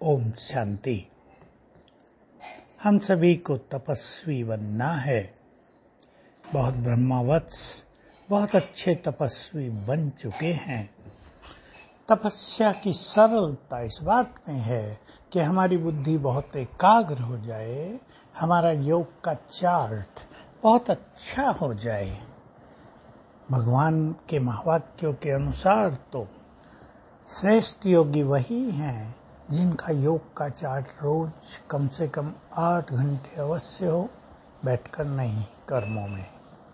ओम शांति। हम सभी को तपस्वी बनना है। बहुत ब्रह्मावत्स बहुत अच्छे तपस्वी बन चुके हैं। तपस्या की सरलता इस बात में है कि हमारी बुद्धि बहुत एकाग्र हो जाए, हमारा योग का चार्ट बहुत अच्छा हो जाए। भगवान के महावाक्यों के अनुसार तो श्रेष्ठ योगी वही हैं जिनका योग का चार्ट रोज कम से कम 8 घंटे अवश्य हो, बैठकर नहीं, कर्मों में।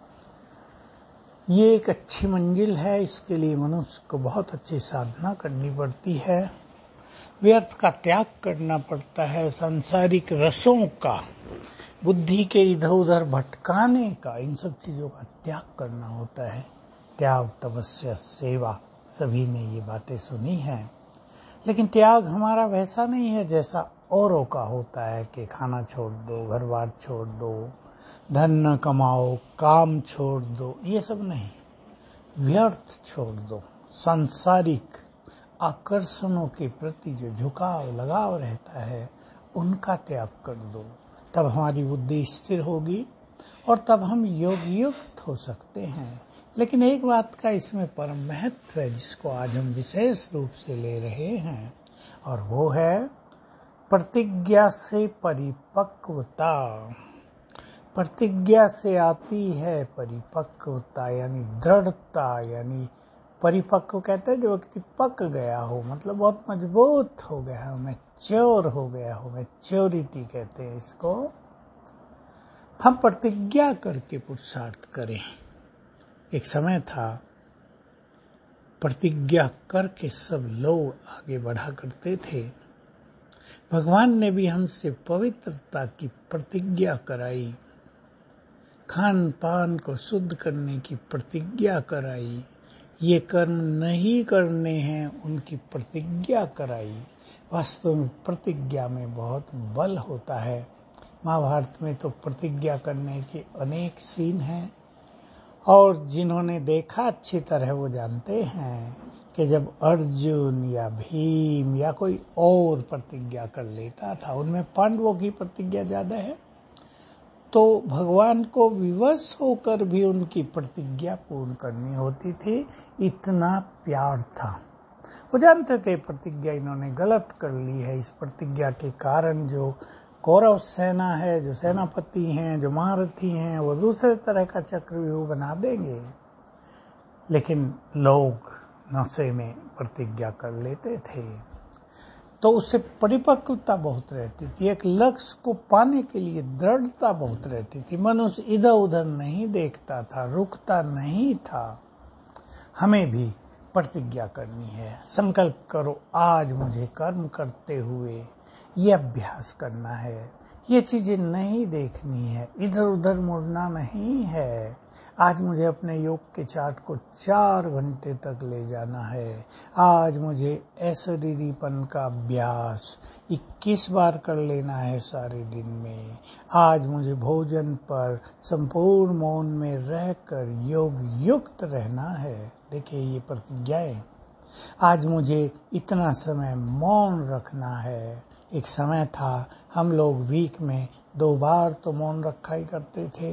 ये एक अच्छी मंजिल है। इसके लिए मनुष्य को बहुत अच्छी साधना करनी पड़ती है, व्यर्थ का त्याग करना पड़ता है, सांसारिक रसों का, बुद्धि के इधर उधर भटकाने का, इन सब चीजों का त्याग करना होता है। त्याग, तपस्या, सेवा, सभी ने ये बातें सुनी हैं। लेकिन त्याग हमारा वैसा नहीं है जैसा औरों का होता है कि खाना छोड़ दो, घर बार छोड़ दो, धन न कमाओ, काम छोड़ दो, ये सब नहीं। व्यर्थ छोड़ दो। सांसारिक आकर्षणों के प्रति जो झुकाव लगाव रहता है उनका त्याग कर दो। तब हमारी बुद्धि स्थिर होगी और तब हम योग युक्त हो सकते हैं। लेकिन एक बात का इसमें परम महत्व है जिसको आज हम विशेष रूप से ले रहे हैं, और वो है प्रतिज्ञा से परिपक्वता। प्रतिज्ञा से आती है परिपक्वता, यानी दृढ़ता, यानी परिपक्व कहते हैं जो व्यक्ति पक गया हो, मतलब बहुत मजबूत हो गया हो, मैच्योर हो गया हो, मैच्योरिटी कहते हैं इसको। हम प्रतिज्ञा करके पुरुषार्थ करें। एक समय था प्रतिज्ञा करके सब लोग आगे बढ़ा करते थे। भगवान ने भी हमसे पवित्रता की प्रतिज्ञा कराई, खान पान को शुद्ध करने की प्रतिज्ञा कराई, ये कर्म नहीं करने हैं उनकी प्रतिज्ञा कराई। वास्तव में प्रतिज्ञा में बहुत बल होता है। महाभारत में तो प्रतिज्ञा करने के अनेक सीन हैं, और जिन्होंने देखा अच्छी तरह वो जानते हैं कि जब अर्जुन या भीम या कोई और प्रतिज्ञा कर लेता था, उनमें पांडवों की प्रतिज्ञा ज्यादा है, तो भगवान को विवश होकर भी उनकी प्रतिज्ञा पूर्ण करनी होती थी। इतना प्यार था। वो जानते थे प्रतिज्ञा इन्होंने गलत कर ली है। इस प्रतिज्ञा के कारण जो कौरव सेना है, जो सेनापति हैं, जो महारथी हैं, वो दूसरे तरह का चक्रव्यूह बना देंगे। लेकिन लोग नशे में प्रतिज्ञा कर लेते थे, तो उससे परिपक्वता बहुत रहती थी। एक लक्ष्य को पाने के लिए दृढ़ता बहुत रहती थी। मनुष्य इधर उधर नहीं देखता था, रुकता नहीं था। हमें भी प्रतिज्ञा करनी है। संकल्प करो, आज मुझे कर्म करते हुए ये अभ्यास करना है, ये चीजें नहीं देखनी है, इधर उधर मुड़ना नहीं है। आज मुझे अपने योग के चार्ट को 4 घंटे तक ले जाना है। आज मुझे अशरीरीपन का अभ्यास 21 बार कर लेना है सारे दिन में। आज मुझे भोजन पर संपूर्ण मौन में रहकर योग युक्त रहना है। देखिए ये प्रतिज्ञाएं। आज मुझे इतना समय मौन रखना है। एक समय था हम लोग वीक में 2 बार तो मौन रखा ही करते थे।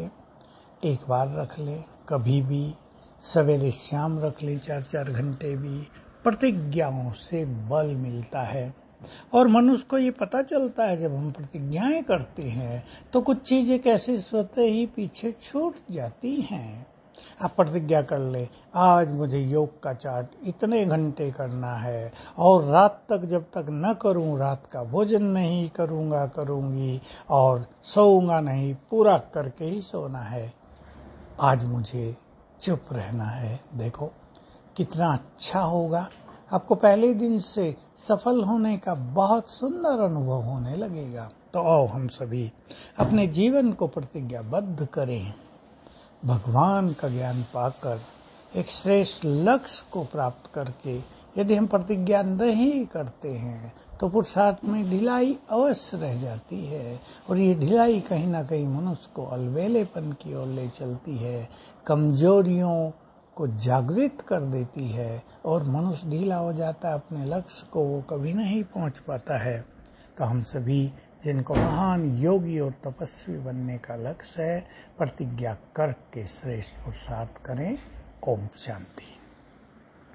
1 बार रख ले, कभी भी सवेरे शाम रख ले, 4-4 घंटे भी। प्रतिज्ञाओं से बल मिलता है, और मनुष्य को ये पता चलता है जब हम प्रतिज्ञाएं करते हैं तो कुछ चीजें कैसे स्वतः ही पीछे छूट जाती हैं। आप प्रतिज्ञा कर ले, आज मुझे योग का चार्ट इतने घंटे करना है, और रात तक जब तक न करूं, रात का भोजन नहीं करूंगा, करूंगी, और सोऊंगा नहीं, पूरा करके ही सोना है। आज मुझे चुप रहना है। देखो कितना अच्छा होगा। आपको पहले दिन से सफल होने का बहुत सुंदर अनुभव होने लगेगा। तो आओ हम सभी अपने जीवन को प्रतिज्ञाबद्ध करें। भगवान का ज्ञान पाकर, एक श्रेष्ठ लक्ष्य को प्राप्त करके यदि हम प्रतिज्ञा नहीं करते हैं तो पुरुषार्थ में ढिलाई अवश्य रह जाती है, और ये ढिलाई कहीं ना कहीं मनुष्य को अलवेलेपन की ओर ले चलती है, कमजोरियों को जागृत कर देती है, और मनुष्य ढीला हो जाता है। अपने लक्ष्य को वो कभी नहीं पहुंच पाता है। तो हम सभी जिनको महान योगी और तपस्वी बनने का लक्ष्य है, प्रतिज्ञा करके श्रेष्ठ पुरुषार्थ करें। ओम शांति।